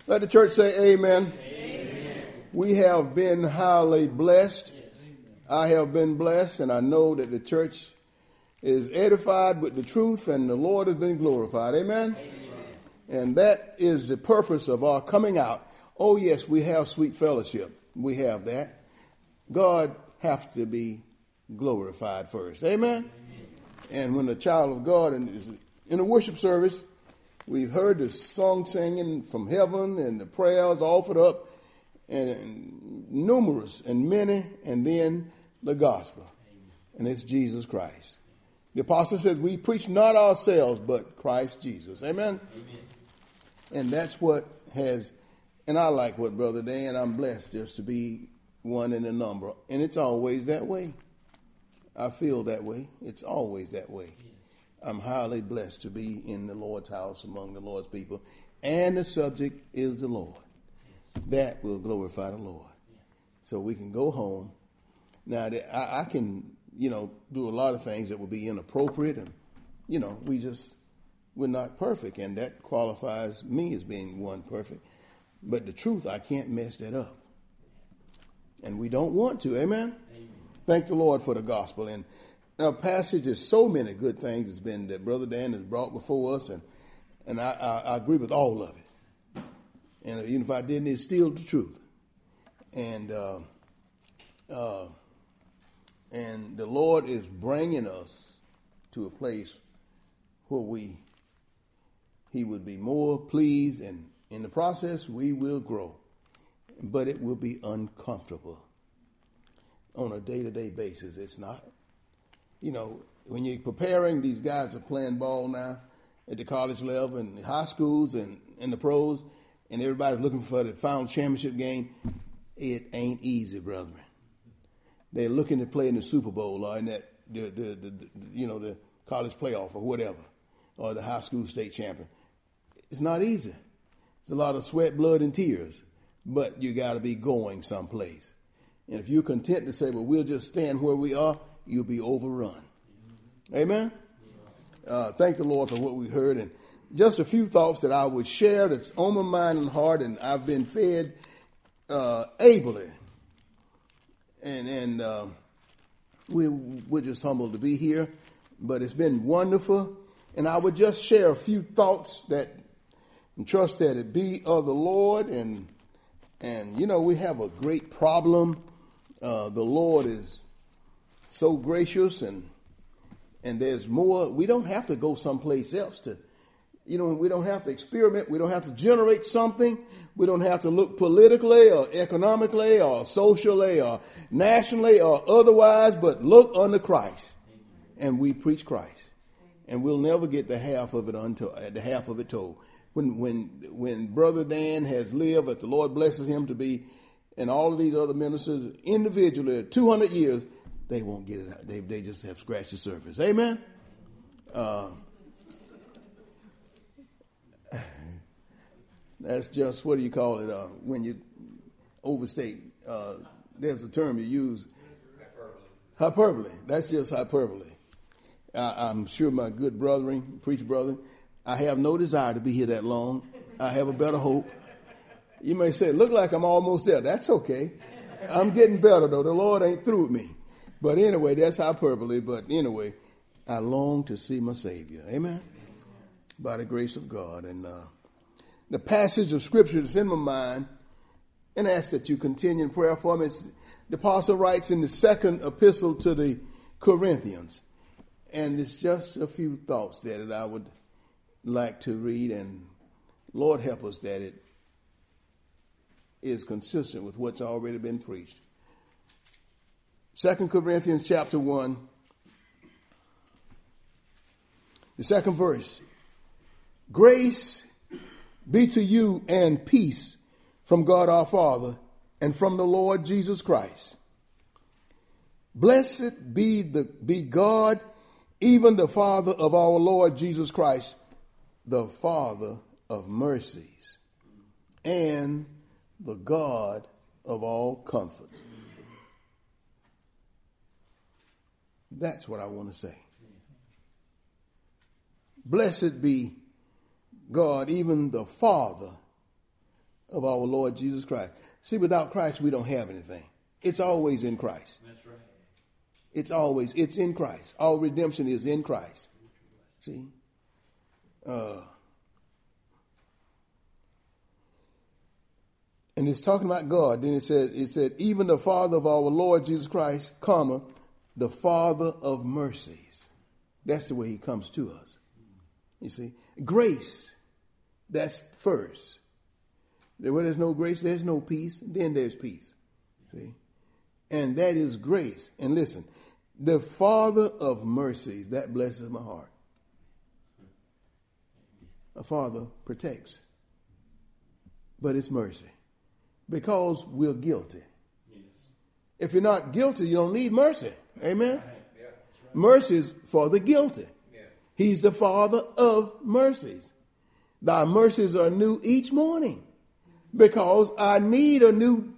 Let the church say amen. Amen. We have been highly blessed. I have been blessed, and I know that the church is edified with the truth, and the Lord has been glorified. Amen? Amen. And that is the purpose of our coming out. Oh, yes, we have sweet fellowship. We have that. God has to be glorified first. Amen? Amen. And when a child of God is in a worship service, we've heard the song singing from heaven and the prayers offered up, and numerous and many, and then the gospel. Amen. And it's Jesus Christ. The apostle says, we preach not ourselves, but Christ Jesus. Amen? Amen. And that's what has, and I like what Brother Dan, I'm blessed just to be one in the number. And it's always that way. I feel that way. It's always that way. I'm highly blessed to be in the Lord's house among the Lord's people. And the subject is the Lord. That will glorify the Lord. So we can go home. Now, I can, do a lot of things that will be inappropriate. And, we're not perfect. And that qualifies me as being one perfect. But the truth, I can't mess that up. And we don't want to. Amen? Amen. Thank the Lord for the gospel. And our passage is so many good things it's been that Brother Dan has brought before us, and I agree with all of it. And even if I didn't, it's still the truth. And the Lord is bringing us to a place where He would be more pleased, and in the process we will grow, but it will be uncomfortable on a day-to-day basis. It's not. When you're preparing, these guys are playing ball now at the college level and the high schools and the pros, and everybody's looking for the final championship game. It ain't easy, brethren. They're looking to play in the Super Bowl or in that the college playoff or whatever, or the high school state champion. It's not easy. It's a lot of sweat, blood, and tears, but you got to be going someplace. And if you're content to say, well, we'll just stand where we are, you'll be overrun. Amen? Thank the Lord for what we heard. And just a few thoughts that I would share that's on my mind and heart, and I've been fed ably. And we're just humbled to be here. But it's been wonderful. And I would just share a few thoughts that and trust that it be of the Lord. And we have a great problem. The Lord is so gracious, and there's more. We don't have to go someplace else to, we don't have to experiment. We don't have to generate something. We don't have to look politically or economically or socially or nationally or otherwise, but look unto Christ. And we preach Christ. And we'll never get the half of it told. When Brother Dan has lived, as the Lord blesses him to be, and all of these other ministers individually, 200 years, they won't get it. They just have scratched the surface. Amen? That's just, what do you call it, when you overstate? There's a term you use. Hyperbole. That's just hyperbole. I'm sure my good brethren, preacher brethren, I have no desire to be here that long. I have a better hope. You may say, look like I'm almost there. That's okay. I'm getting better, though. The Lord ain't through with me. But anyway, that's hyperbole. But anyway, I long to see my Savior. Amen? By the grace of God. And the passage of Scripture that's in my mind, and I ask that you continue in prayer for me. The apostle writes in the second epistle to the Corinthians. And it's just a few thoughts there that I would like to read. And Lord help us that it is consistent with what's already been preached. 2 Corinthians chapter 1, the second verse. Grace be to you and peace from God our Father and from the Lord Jesus Christ. Blessed be God, even the Father of our Lord Jesus Christ, the Father of mercies, and the God of all comfort. That's what I want to say. Blessed be God, even the Father of our Lord Jesus Christ. See, without Christ, we don't have anything. It's always in Christ. That's right. It's in Christ. All redemption is in Christ. See? And it's talking about God. Then it said, even the Father of our Lord Jesus Christ, comma, the Father of mercies. That's the way he comes to us. You see? Grace, that's first. Where there's no grace, there's no peace. Then there's peace. See? And that is grace. And listen, the Father of mercies, that blesses my heart. A father protects. But it's mercy. Because we're guilty. Yes. If you're not guilty, you don't need mercy. Amen? Right. Yeah, right. Mercy is for the guilty. Yeah. He's the Father of mercies. Thy mercies are new each morning. Because I need a new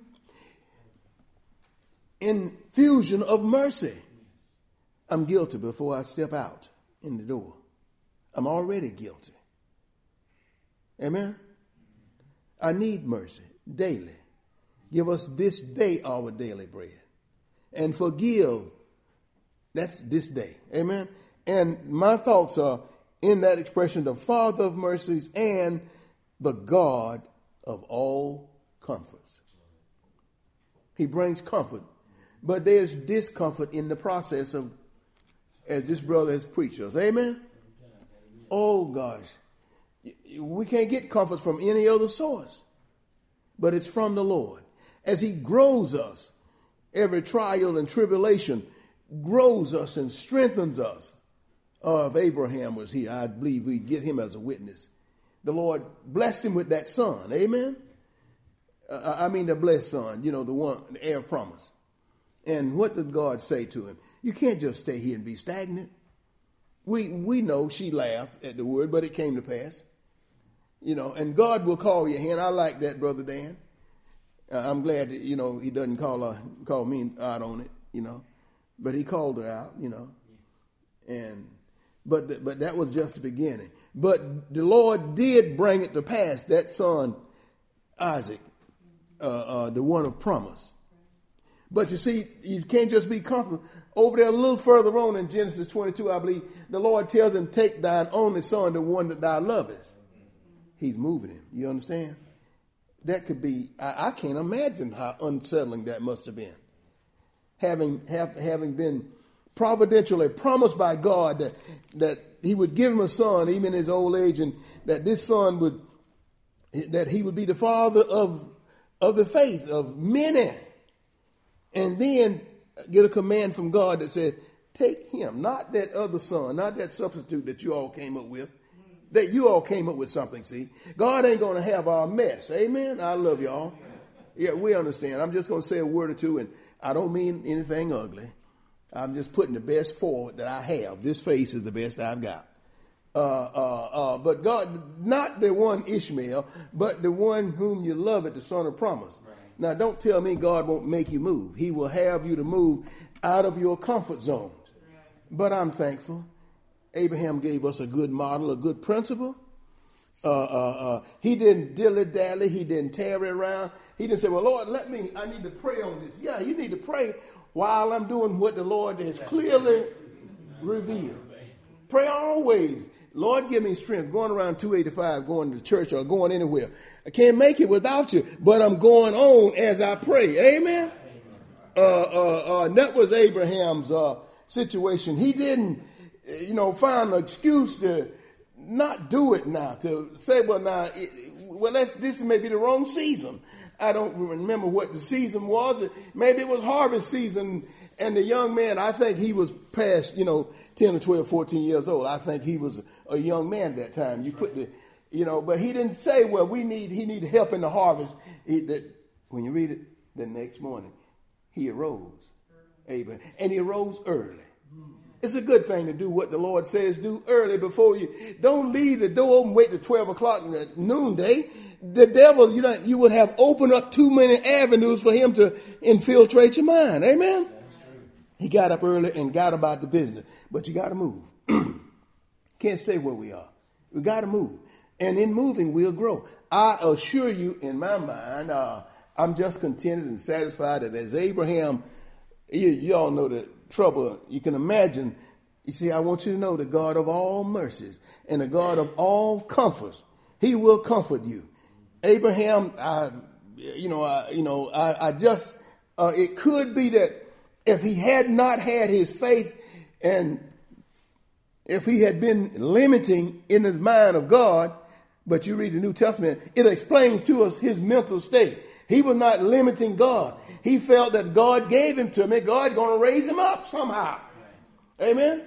infusion of mercy. I'm guilty before I step out in the door. I'm already guilty. Amen? I need mercy daily. Give us this day our daily bread. And forgive. That's this day. Amen? And my thoughts are in that expression, the Father of mercies and the God of all comforts. He brings comfort. But there's discomfort in the process of, as this brother has preached us. Amen? Oh, gosh. We can't get comfort from any other source. But it's from the Lord. As he grows us, every trial and tribulation grows us and strengthens us. If Abraham was here, I believe we'd get him as a witness. The Lord blessed him with that son. Amen? I mean the blessed son, the one, the heir of promise. And what did God say to him? You can't just stay here and be stagnant. We know she laughed at the word, but it came to pass. And God will call your hand. I like that, Brother Dan. I'm glad that, he doesn't call me out on it, But he called her out, But that was just the beginning. But the Lord did bring it to pass, that son, Isaac, the one of promise. But you see, you can't just be comfortable. Over there a little further on in Genesis 22, I believe, the Lord tells him, take thine only son, the one that thou lovest. He's moving him. You understand? That could be, I can't imagine how unsettling that must have been. Having been providentially promised by God that he would give him a son even in his old age, and that this son that he would be the father of the faith of many. And then get a command from God that said, take him, not that other son, not that substitute that you all came up with. That you all came up with something, see. God ain't going to have our mess. Amen? I love y'all. Yeah, we understand. I'm just going to say a word or two, and I don't mean anything ugly. I'm just putting the best forward that I have. This face is the best I've got. But God, not the one Ishmael, but the one whom you love at the son of promise. Right. Now, don't tell me God won't make you move. He will have you to move out of your comfort zones. Right. But I'm thankful. Abraham gave us a good model, a good principle. He didn't dilly-dally. He didn't tarry around. He didn't say, well, Lord, I need to pray on this. Yeah, you need to pray while I'm doing what the Lord has clearly revealed. Pray always. Lord, give me strength. Going around 285, going to church or going anywhere. I can't make it without you, but I'm going on as I pray. Amen? That was Abraham's situation. He didn't find an excuse to not do it now, to say, this may be the wrong season. I don't remember what the season was. Maybe it was harvest season, and the young man, I think he was past, 10 or 12, 14 years old. I think he was a young man at that time. You put but he didn't say, well, he need help in the harvest. When you read it, the next morning, he arose, Abraham, and he arose early. It's a good thing to do what the Lord says do early before you. Don't leave the door open, wait till 12 o'clock at noonday. The devil, you would have opened up too many avenues for him to infiltrate your mind. Amen? He got up early and got about the business. But you got to move. Can't stay where we are. We got to move. And in moving, we'll grow. I assure you, in my mind, I'm just contented and satisfied that as Abraham, you all know the trouble. You can imagine. You see, I want you to know the God of all mercies and the God of all comforts. He will comfort you. Abraham, it could be that if he had not had his faith and if he had been limiting in his mind of God, but you read the New Testament, it explains to us his mental state. He was not limiting God. He felt that God gave him to me. God's going to raise him up somehow. Amen?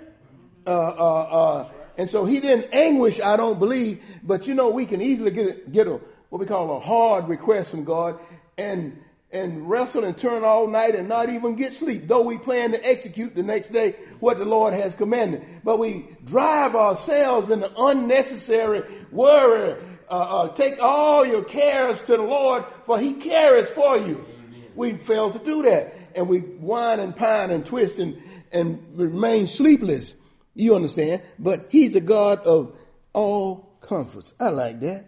And so he didn't anguish, I don't believe. But, we can easily get what we call a hard request from God and wrestle and turn all night and not even get sleep, though we plan to execute the next day what the Lord has commanded. But we drive ourselves into unnecessary worry. Take all your cares to the Lord, for he cares for you. Amen. We fail to do that. And we whine and pine and twist and remain sleepless. You understand? But he's a God of all comforts. I like that.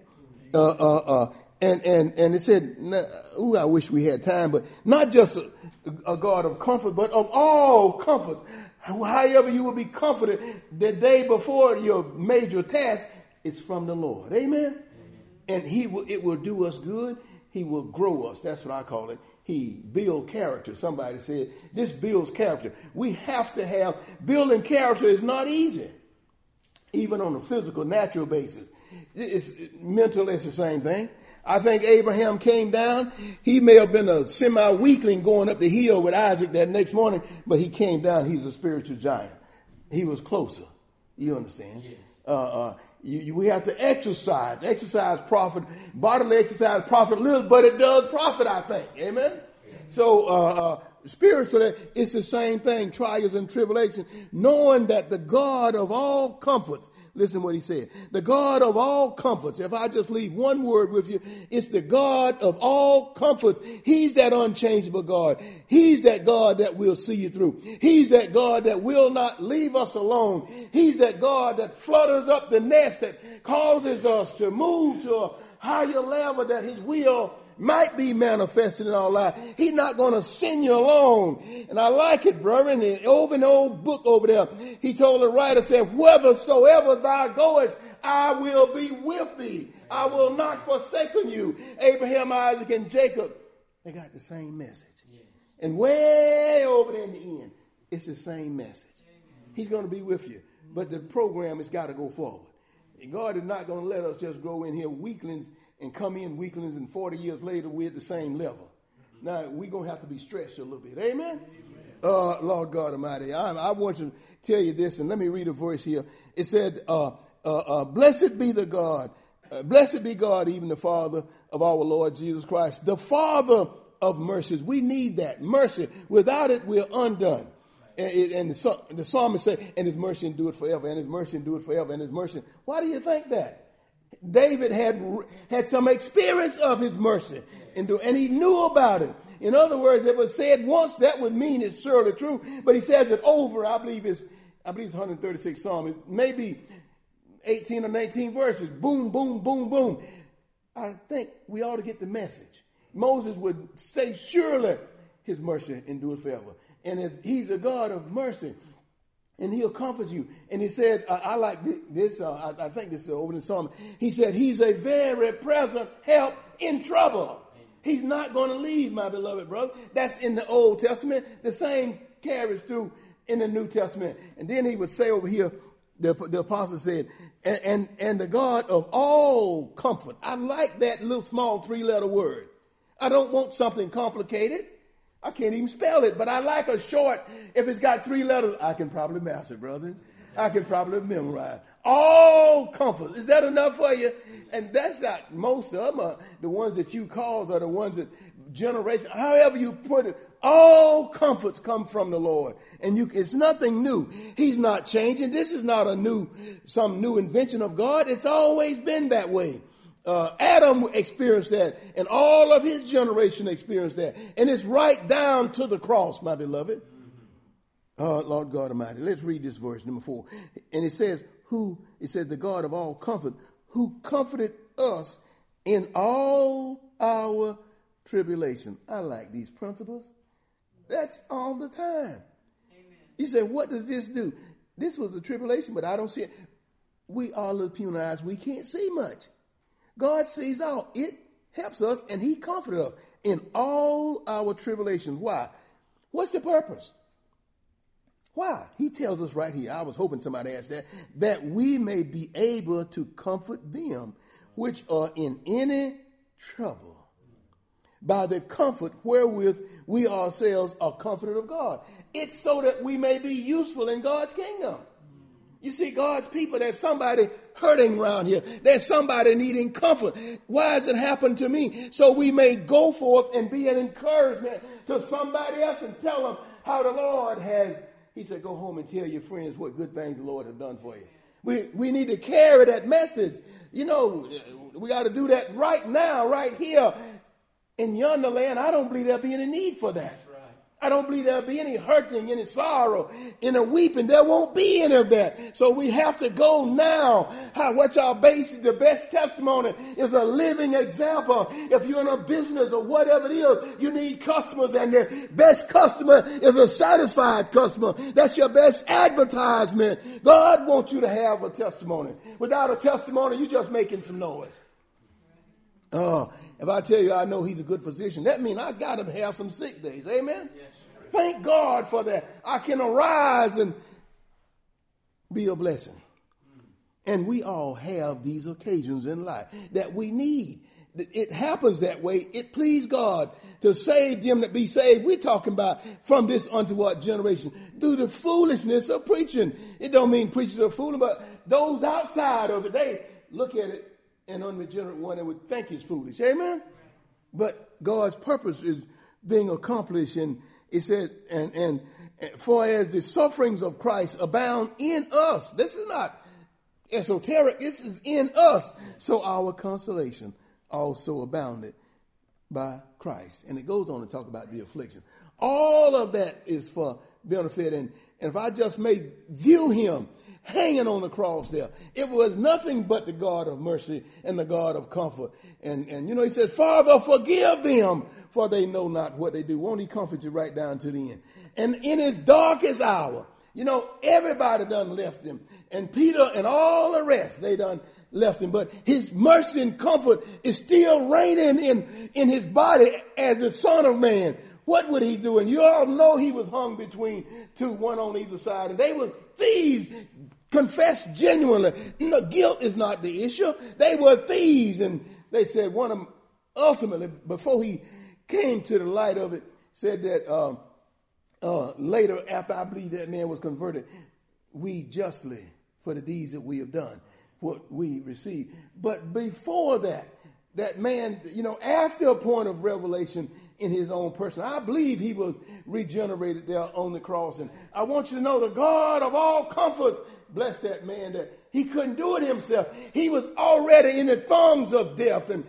And it said, I wish we had time, but not just a God of comfort, but of all comforts. However you will be comforted the day before your major task, it's from the Lord. Amen? And it will do us good. He will grow us. That's what I call it. He builds character. Somebody said, this builds character. We have to have, building character is not easy. Even on a physical, natural basis. Mentally, it's the same thing. I think Abraham came down. He may have been a semi-weakling going up the hill with Isaac that next morning, but he came down. He's a spiritual giant. He was closer. You understand? Yes. We have to exercise. Exercise profit. Bodily exercise profit little, but it does profit, I think. Amen? Yes. So spiritually, it's the same thing. Trials and tribulations. Knowing that the God of all comforts, listen to what he said. The God of all comforts. If I just leave one word with you, it's the God of all comforts. He's that unchangeable God. He's that God that will see you through. He's that God that will not leave us alone. He's that God that flutters up the nest, that causes us to move to a higher level, that his will might be manifested in our life. He's not going to send you alone. And I like it, brother. And over in the old book over there, he told the writer, said, whithersoever thou goest, I will be with thee. I will not forsake you. Abraham, Isaac, and Jacob, they got the same message. Yes. And way over there in the end, it's the same message. He's going to be with you. But the program has got to go forward. And God is not going to let us just go in here weaklings and come in weaklings, and 40 years later, we're at the same level. Now, we're going to have to be stretched a little bit. Amen? Lord God Almighty, I want to tell you this, and let me read a verse here. It said, blessed be the God, blessed be God, even the Father of our Lord Jesus Christ, the Father of mercies. We need that mercy. Without it, we're undone. And the psalmist said, and his mercy endureth forever, and his mercy endureth forever, and his mercy. Why do you think that? David had some experience of his mercy, and he knew about it. In other words, it was said once, that would mean it's surely true. But he says it over, I believe it's 136 Psalm. It may be 18 or 19 verses. Boom, boom, boom, boom. I think we ought to get the message. Moses would say, surely his mercy endures forever. And if he's a God of mercy, and he'll comfort you. And he said, I like this, I think this is over in the Psalm. He said, he's a very present help in trouble. He's not going to leave, my beloved brother. That's in the Old Testament. The same carries through in the New Testament. And then he would say over here, the apostle said, and the God of all comfort. I like that little small 3-letter word. I don't want something complicated. I can't even spell it, but I like a short. If it's got 3 letters, I can probably master, brother. I can probably memorize. All comfort. Is that enough for you? And that's not most of them. The ones that you cause are the ones that generation, however you put it, all comforts come from the Lord. And it's nothing new. He's not changing. This is not some new invention of God. It's always been that way. Adam experienced that, and all of his generation experienced that. And it's right down to the cross, my beloved. Lord God Almighty. Let's read this verse, number 4. And it says, the God of all comfort, who comforted us in all our tribulation. I like these principles. That's all the time. Amen. You say, what does this do? This was a tribulation, but I don't see it. We are little puny eyes. We can't see much. God sees all. It helps us, and he comforted us in all our tribulations. Why? What's the purpose? Why? He tells us right here. I was hoping somebody asked that we may be able to comfort them which are in any trouble by the comfort wherewith we ourselves are comforted of God. It's so that we may be useful in God's kingdom. You see, God's people, there's somebody hurting around here. There's somebody needing comfort. Why has it happened to me? So we may go forth and be an encouragement to somebody else and tell them how the Lord has. He said, go home and tell your friends what good things the Lord has done for you. We need to carry that message. You know, we got to do that right now, right here in yonder land. I don't believe there'll be any need for that. I don't believe there'll be any hurting, any sorrow, any weeping. There won't be any of that. So we have to go now. What's our basis? The best testimony is a living example. If you're in a business or whatever it is, you need customers, and the best customer is a satisfied customer. That's your best advertisement. God wants you to have a testimony. Without a testimony, you're just making some noise. If I tell you I know he's a good physician, that means I got to have some sick days. Amen? Yes, thank God for that. I can arise and be a blessing. And we all have these occasions in life that we need. It happens that way. It pleased God to save them that be saved. We're talking about from this unto what generation? Through the foolishness of preaching. It don't mean preachers are fooling, but those outside of it, they look at it. An unregenerate one that would think it's foolish. Amen? But God's purpose is being accomplished. And it said, and for as the sufferings of Christ abound in us. This is not esoteric. This is in us. So our consolation also abounded by Christ. And it goes on to talk about the affliction. All of that is for benefit. And if I just may view him hanging on the cross there, it was nothing but the God of mercy and the God of comfort. And you know, he says, Father, forgive them, for they know not what they do. Won't he comfort you right down to the end? And in his darkest hour, you know, everybody done left him. And Peter and all the rest, they done left him. But his mercy and comfort is still reigning in his body as the Son of Man. What would he do? And you all know he was hung between two, one on either side. And they were thieves, confessed genuinely. You know, guilt is not the issue. They were thieves. And they said one of them, ultimately, before he came to the light of it, said that later, after I believe that man was converted, we justly, for the deeds that we have done, what we receive. But before that, that man, you know, after a point of revelation in his own person, I believe he was regenerated there on the cross. And I want you to know the God of all comforts blessed that man that he couldn't do it himself. He was already in the thongs of death, and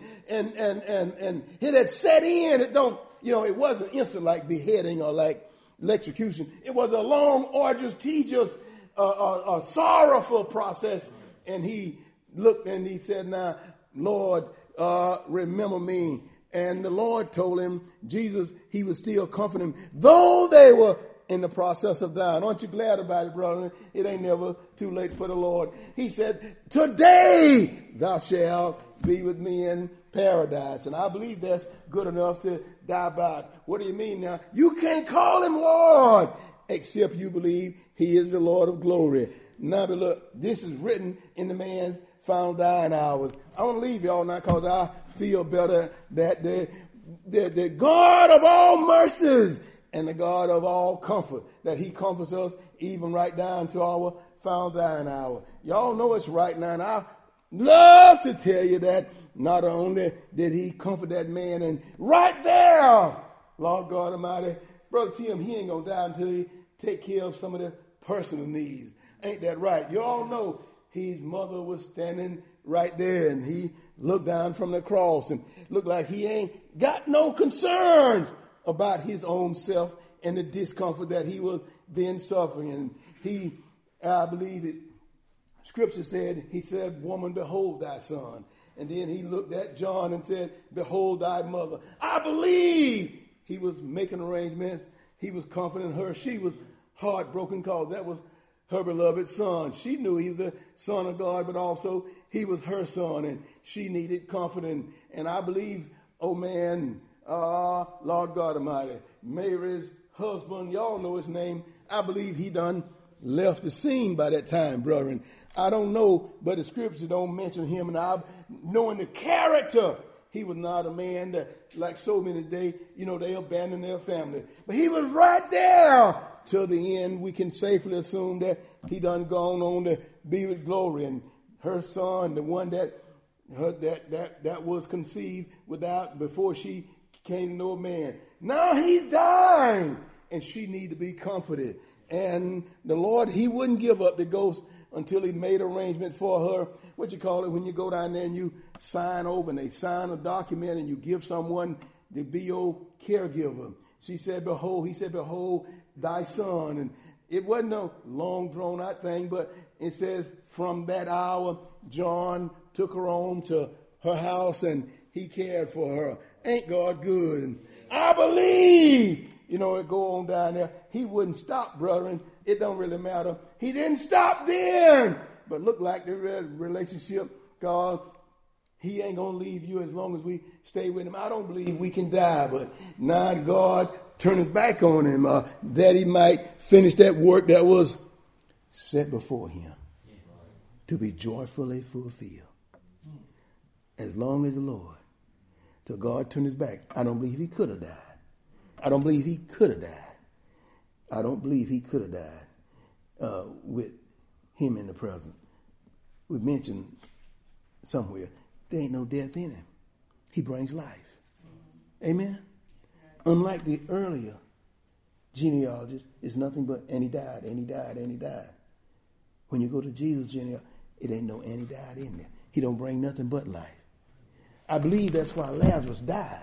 it had set in. It don't, you know, it wasn't instant like beheading or like electrocution. It was a long, arduous, tedious, sorrowful process. And he looked and he said, now, Lord, remember me. And the Lord told him, Jesus, he was still comforting him, though they were in the process of dying. Aren't you glad about it, brother? It ain't never too late for the Lord. He said, today thou shalt be with me in paradise. And I believe that's good enough to die by. What do you mean now? You can't call him Lord except you believe he is the Lord of glory. Now, but look, this is written in the man's final dying hours. I want to leave y'all now because I feel better that the God of all mercies and the God of all comfort, that he comforts us even right down to our final dying hour. Y'all know it's right now, and I love to tell you that not only did he comfort that man, and right there, Lord God Almighty, Brother Tim, he ain't going to die until he take care of some of the personal needs. Ain't that right? You all know his mother was standing right there, and he looked down from the cross and looked like he ain't got no concerns about his own self and the discomfort that he was then suffering. And he, I believe it Scripture said, he said, woman, behold thy son. And then he looked at John and said, behold thy mother. I believe. He was making arrangements. He was comforting her. She was heartbroken because that was her beloved son. She knew he was the Son of God, but also he was her son, and she needed comforting. And I believe, oh man, Lord God Almighty, Mary's husband, y'all know his name. I believe he done left the scene by that time, brother. And I don't know, but the scripture don't mention him. And I, knowing the character, he was not a man that, like so many today, they abandoned their family. But he was right there till the end. We can safely assume that he done gone on to be with glory. And her son, the one that was conceived before she came to know a man. Now he's dying, and she need to be comforted. And the Lord, he wouldn't give up the ghost until he made arrangement for her. What you call it when you go down there and you sign over and they sign a document and you give someone to be your caregiver. He said, behold thy son. And it wasn't a long drawn out thing, but it says from that hour, John took her home to her house and he cared for her. Ain't God good? And I believe, it go on down there. He wouldn't stop, brethren. It don't really matter. He didn't stop then. But look like the relationship, God, he ain't going to leave you as long as we stay with him. I don't believe we can die, but now God turn his back on him that he might finish that work that was set before him to be joyfully fulfilled. As long as the Lord, till God turned his back. I don't believe he could have died. I don't believe he could have died. I don't believe he could have died with him in the present. We mentioned somewhere, there ain't no death in him. He brings life. Amen? Unlike the earlier genealogies, it's nothing but, and he died, and he died, and he died. When you go to Jesus' genealogy, it ain't no and he died in there. He don't bring nothing but life. I believe that's why Lazarus died.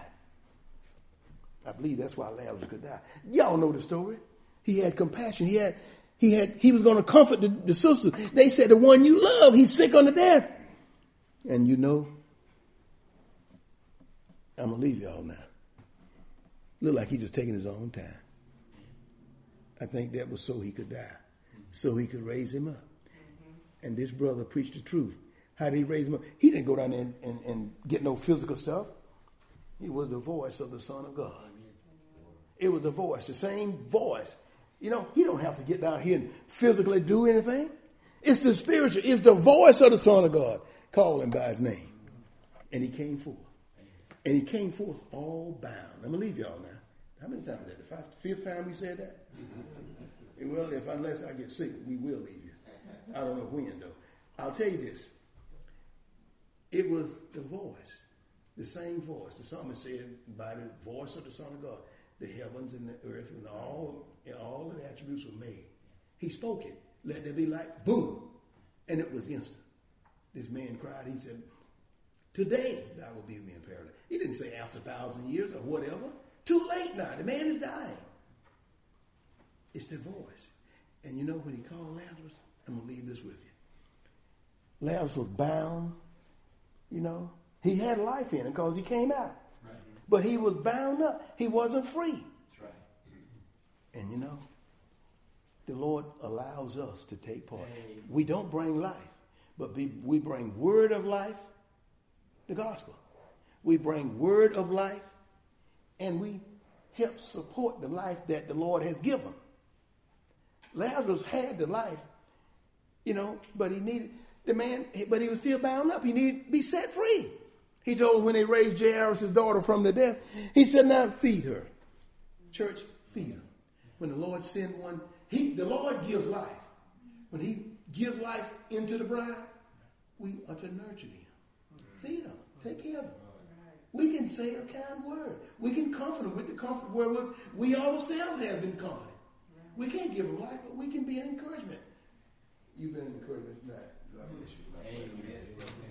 I believe that's why Lazarus could die. Y'all know the story. He had compassion. He was going to comfort the sisters. They said, the one you love, he's sick unto death. And I'm going to leave y'all now. Look like he's just taking his own time. I think that was so he could die, so he could raise him up. And this brother preached the truth. How did he raise him up? He didn't go down there and get no physical stuff. He was the voice of the Son of God. It was the voice, the same voice. He don't have to get down here and physically do anything. It's the spiritual. It's the voice of the Son of God. Call him by his name. And he came forth. And he came forth all bound. I'm going to leave y'all now. How many times is that? The fifth time we said that? Well, unless I get sick, we will leave you. I don't know when, though. I'll tell you this. It was the voice, the same voice. The psalmist said, by the voice of the Son of God, the heavens and the earth and all of the attributes were made. He spoke it. Let there be light. Boom. And it was instant. This man cried. He said, today thou will be with me in paradise. He didn't say after 1,000 years or whatever. Too late now. The man is dying. It's the voice. And when he called Lazarus, I'm going to leave this with you. Lazarus was bound. He had life in him because he came out. Right. But he was bound up. He wasn't free. That's right. And the Lord allows us to take part. Hey. We don't bring life, but we bring word of life, the gospel. We bring word of life, and we help support the life that the Lord has given. Lazarus had the life, but he needed but he was still bound up. He needed to be set free. He told when they raised Jairus' daughter from the dead, he said, now feed her. Church, feed her. When the Lord send one, the Lord gives life. When he gives life into the bride, we are to nurture them. Feed them. Take care of them. We can say a kind word. We can comfort them with the comfort wherewith we ourselves have been comforted. We can't give them life, but we can be an encouragement. You've been an encouragement tonight. God bless you. Amen.